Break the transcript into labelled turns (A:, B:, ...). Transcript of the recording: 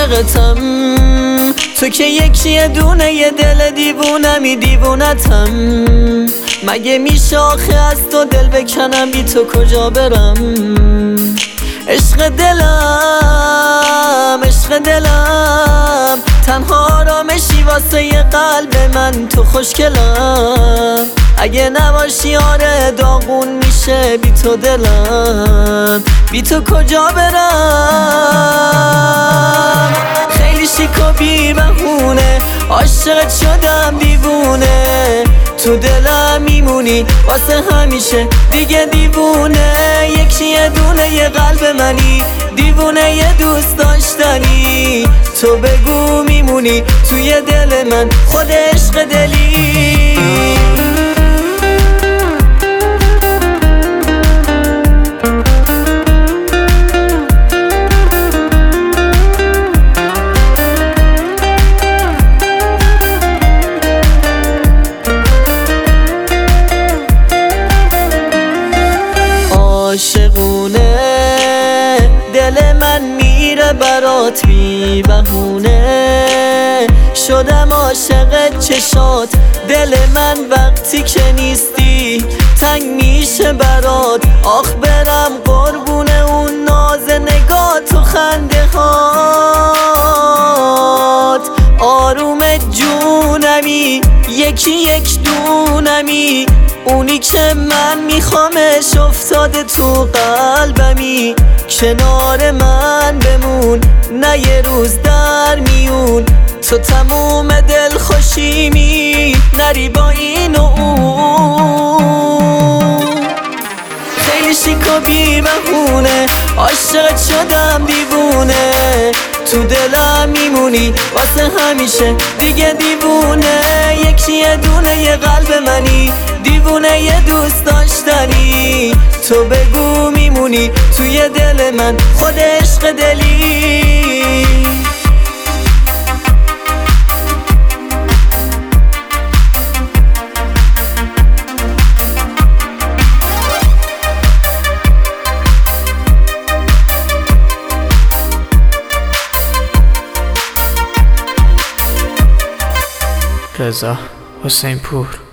A: عاشقتم، تو که یه دونه یه دل دیوونمی دیوونتم. مگه میشه آخه از تو دل بکنم، بی تو کجا برم؟ عشق دلم عشق دلم، تنها آرامشی واسه یه قلب من تو خوشگلم. اگه نباشی آره داغون میشه بی تو دلم، بی تو کجا برم؟ خیلی شیک و بی بهونه عاشقت شدم دیوونه، تو دلم میمونی واسه همیشه دیگه دیوونه. یه دونه یه قلب منی، دیوونه یه دوست داشتنی. تو بگو میمونی توی دل من خود عشق دلی. عاشقونه دل من میره برات بی بهونه، شدم عاشق چشات. دل من وقتی که نیستی تنگ میشه برات. آخ برم قربون اون ناز نگات و خنده هات. آروم جونمی یک دونمی، اونی که من میخوامش افتاده تو قلبمی. کنار من بمون نه یه روز در میون، تو تموم دل خوشیمی نری با این و اون. خیلی شیک و بی بهونه عاشقت شدم دیوونه، تو دلم میمونی واسه همیشه دیگه دیوونه. یه دونه یه قلب منی، دیوونه یه دوست داشتنی. تو بگو میمونی توی دل من خود عشق دلی.
B: رضا حسین پور.